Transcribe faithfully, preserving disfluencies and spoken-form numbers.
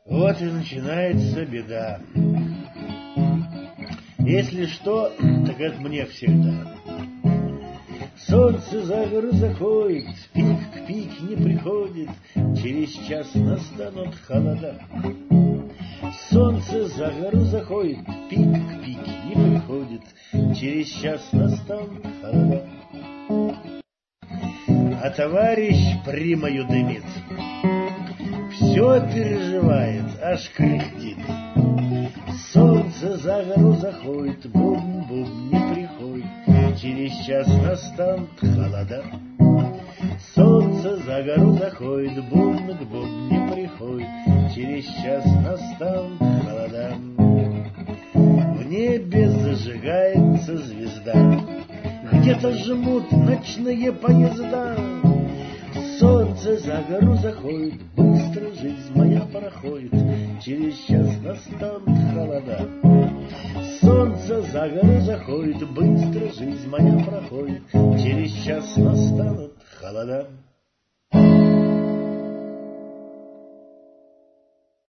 Вот и начинается беда. Если что, так это мне всегда. Солнце за гору заходит, пик к пик не приходит, через час настанут холода. Солнце за гору заходит, пик к пик не приходит, через час настанут холода. А товарищ примою дымит, все переживает, аж кряхтит. Солнце за гору заходит, бум-бум не приходит, через час настанут холода. Солнце за гору заходит, бум-бум не приходит, через час настанут холода. В небе зажигается звезда, где-то жмут ночные поезда. Солнце за гору заходит, быстро жизнь моя проходит, через час настанут холода. Солнце за гору заходит, быстро жизнь моя проходит, через час настанут холода.